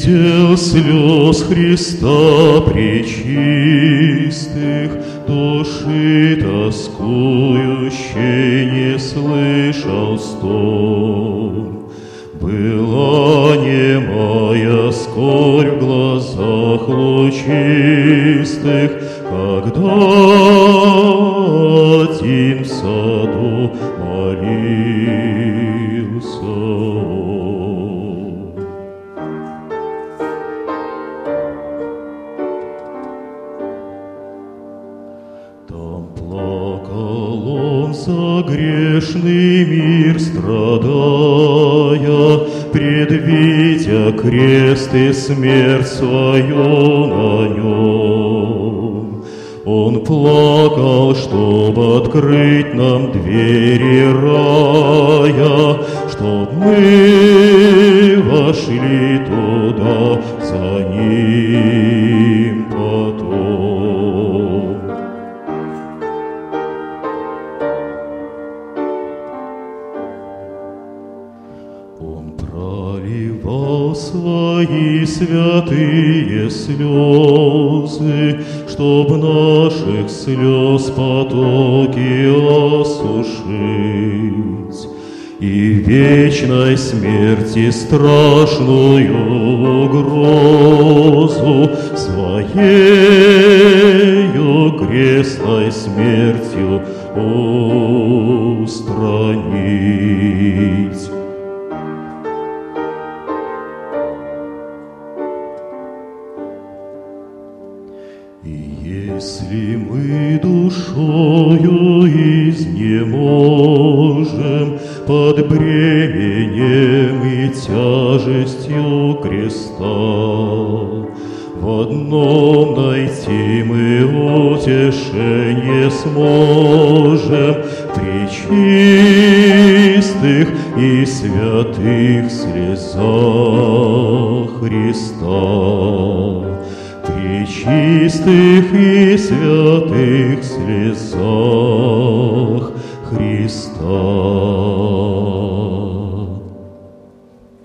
видел слез Христа пречистых, души тоскующей не слышал стон. Была немая скорбь в глазах лучистых, когда один в саду молился он. Там плакал он за грешный мир, страдая, предвидя крест и смерть свою на нем. Он плакал, чтобы открыть нам двери рая, чтоб мы вошли туда за ним потом. Он проливал свои святые слезы, чтоб наших слез потоки осушить, и вечной смерти страшную угрозу своею крестной смертью устранить. И если мы душою изнеможем под бременем и тяжестью креста, в одном найти мы утешение сможем при чистых и святых слезах Христа. При чистых и святых слезах Христа.